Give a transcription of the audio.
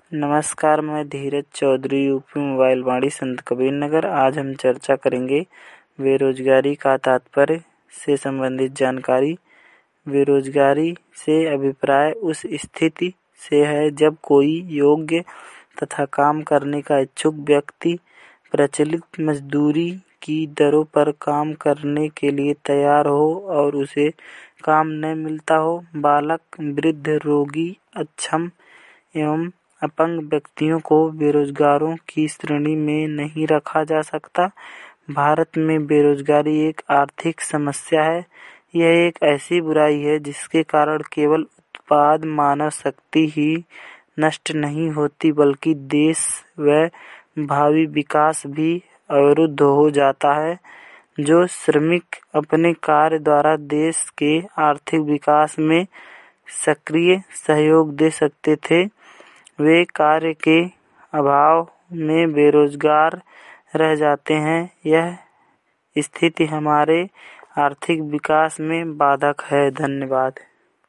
नमस्कार, मैं Dheeraj Chaudhary, UP mobile Vaani Sant Kabir नगर। आज हम चर्चा करेंगे बेरोजगारी का तात्पर्य से संबंधित जानकारी। बेरोजगारी से अभिप्राय उस स्थिति से है जब कोई योग्य तथा काम करने का इच्छुक व्यक्ति प्रचलित मजदूरी की दरों पर काम करने के लिए तैयार हो और उसे काम न मिलता हो। बालक, वृद्ध, रोगी, अक्षम एवं अपंग व्यक्तियों को बेरोजगारों की श्रेणी में नहीं रखा जा सकता। भारत में बेरोजगारी एक आर्थिक समस्या है। यह एक ऐसी बुराई है जिसके कारण केवल उत्पाद मानव शक्ति ही नष्ट नहीं होती बल्कि देश व भावी विकास भी अवरुद्ध हो जाता है। जो श्रमिक अपने कार्य द्वारा देश के आर्थिक विकास में सक्रिय सहयोग दे सकते थे, वे कार्य के अभाव में बेरोजगार रह जाते हैं। यह स्थिति हमारे आर्थिक विकास में बाधक है। धन्यवाद।